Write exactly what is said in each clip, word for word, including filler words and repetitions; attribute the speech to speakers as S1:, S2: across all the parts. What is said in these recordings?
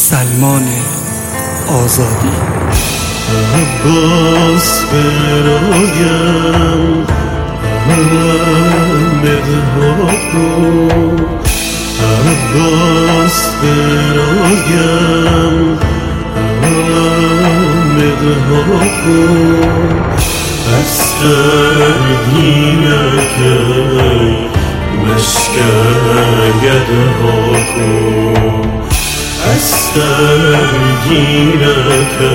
S1: سلمان آزادی.
S2: عباس برایم مدها کن، عباس برایم مدها کن، استرگینکی مشکگدها کن، استرگینکی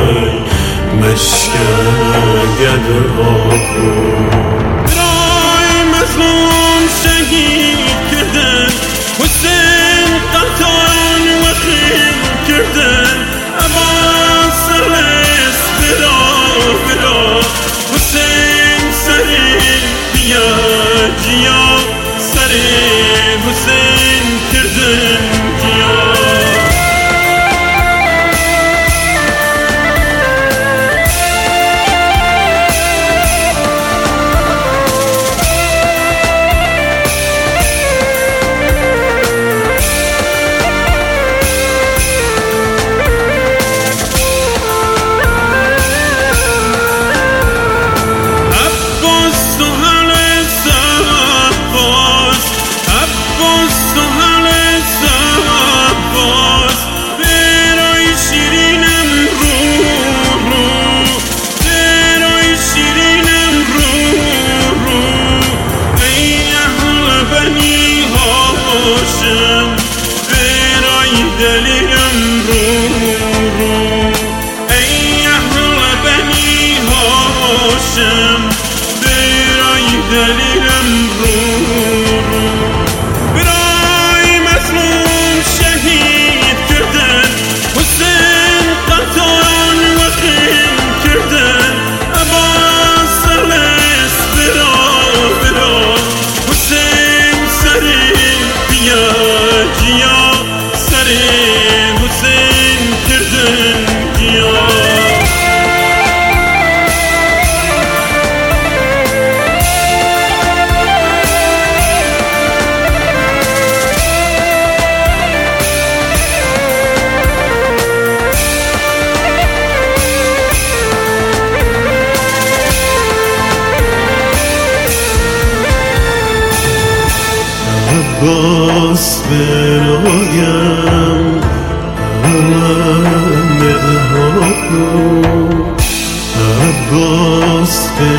S2: مشکگدها کن.
S3: برای مظلوم شهید کردن، حسین قطان و خیم کردن، عباس سرست برا برا، حسین سری بیا جیا، سری حسین کردن جیا. دلیم رو رو ای اهل بنی هاشم، برای دلیم رو رو، برای مظلوم شهید کردن، حسین قطان و خیم کردن، عباس سرست برا برا، حسین سری بیا جیا، حسین کردن جیا.
S2: عباس برایم مدها کن، عباس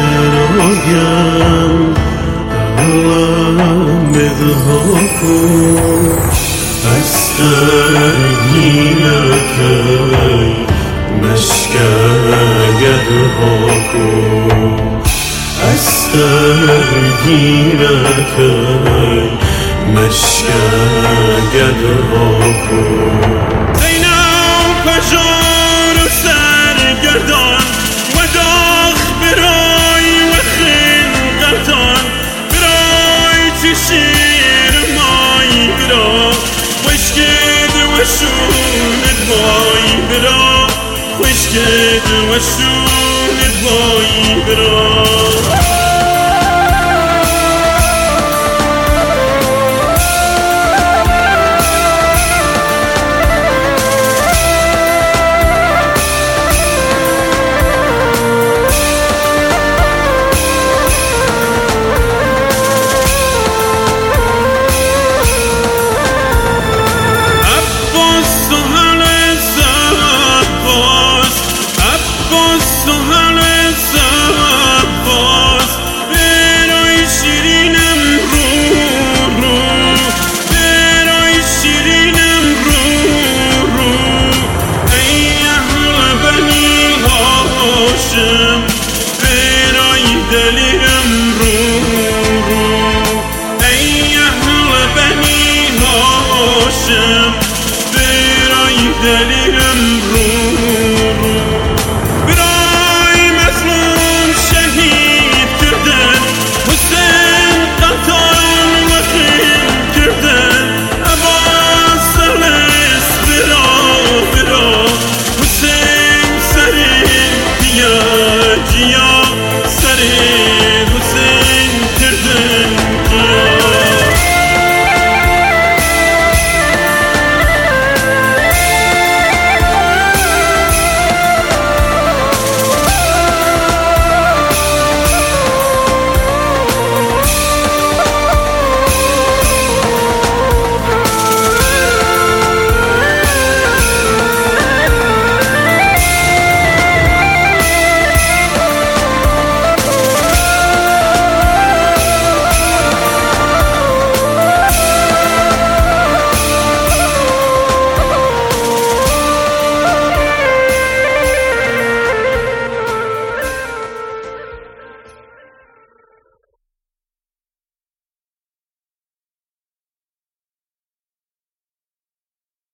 S2: برایم مدها کن، استرگینکی مشکگدها کن، استرگینکی مشکگدها کن.
S3: زینب پژار و سرگردان و داغ برای و خین قطان، برای چی شیر مای برا، وشکد و شوند بای برا، وشکد و شوند بای برا. برای دلیم